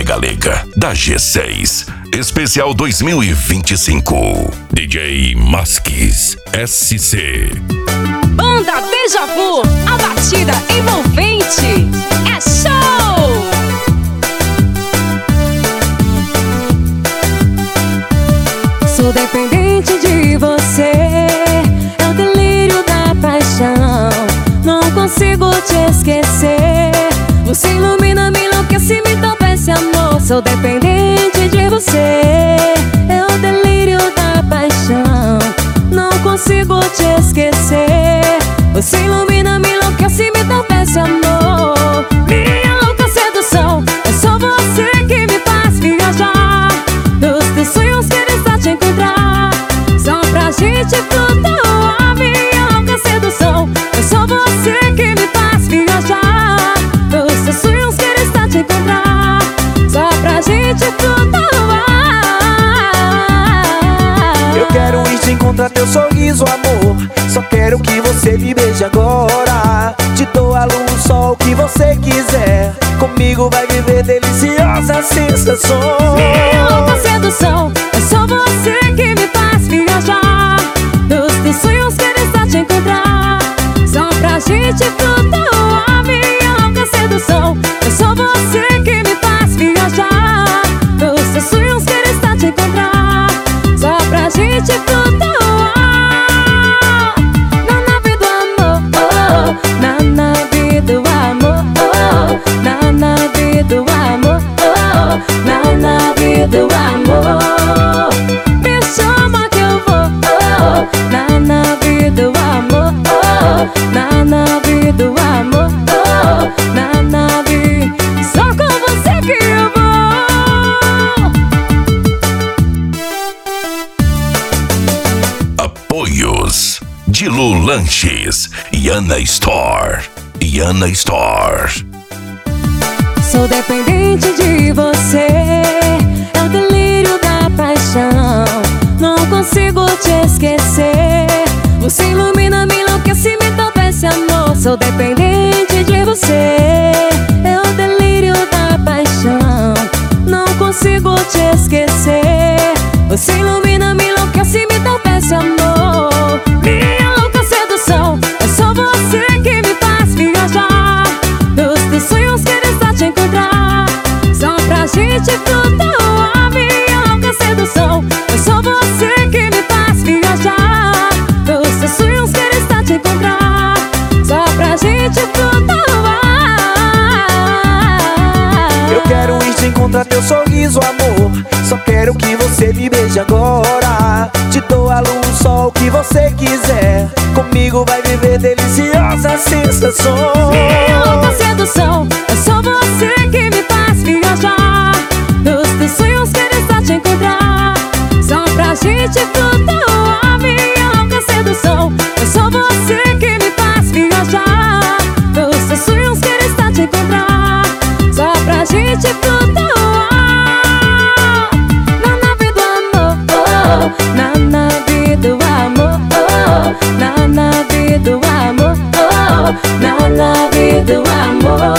MPB Galega, da G6, especial 2025. DJ Masques SC. Banda Deja Vu, a batida envolvente. É show! Sou dependente de você, é o delírio da paixão. Não consigo te esquecer. Você ilumina, me enlouquece, me toma esse amor. Sou dependente de você, é o delírio da paixão. Não consigo te esquecer. Você ilumina, me enlouquece, me toma esse amor. Minha louca sedução, é só você que me faz viajar. Dos teus sonhos quero estar te encontrar, só pra gente flutuar. Minha louca sedução, é só você que me faz viajar. Dos teus sonhos quero estar te encontrar, só pra gente flutuar. Eu quero ir te encontrar, teu sorriso, amor. Só quero que você me beije agora. Te dou a luz, o sol, o que você quiser. Comigo vai viver deliciosas sensações. Minha louca sedução, é só você que me faz viajar. Dos teus sonhos quero estar te encontrar, só pra gente flutuar. Minha louca sedução, é só você que me faz viajar. Dos teus sonhos quero estar te encontrar, só pra gente flutuar. Na nave do amor, oh, na nave do amor, oh, na nave do amor, oh, na nave do amor. Me chama que eu vou, oh, na nave do amor, oh, na nave do amor, oh, na nave. Só com você que eu vou. Apoios: Dilu Lanches, Iana Store. Iana Store. Sou dependente de você, é o delírio da paixão. Não consigo te esquecer. Você ilumina, me enlouquece, me toma esse amor. Sou dependente de você, é o delírio da paixão. Não consigo te esquecer. Você ilumina, me enlouquece, me toma esse amor. Minha louca sedução, é só você que me faz viajar. Dos teus sonhos quero estar te encontrar, só pra gente flutuar. Minha louca sedução, é só você que me faz viajar. Dos teus sonhos quero estar te encontrar, só pra gente flutuar. Eu quero ir te encontrar, teu sorriso, amor. Só quero que você me beije agora. Te dou a luz, o sol, o que você quiser. Comigo vai viver deliciosas sensações. Minha louca sedução, é só você que me faz viajar. Dos teus sonhos quero estar te encontrar, só pra gente flutuar. Minha louca sedução, é só você que me faz viajar. Dos teus sonhos quero estar te encontrar, só pra gente flutuar. Na nave do amor, oh, na nave do amor, oh, na nave do amor, oh, na nave do amor.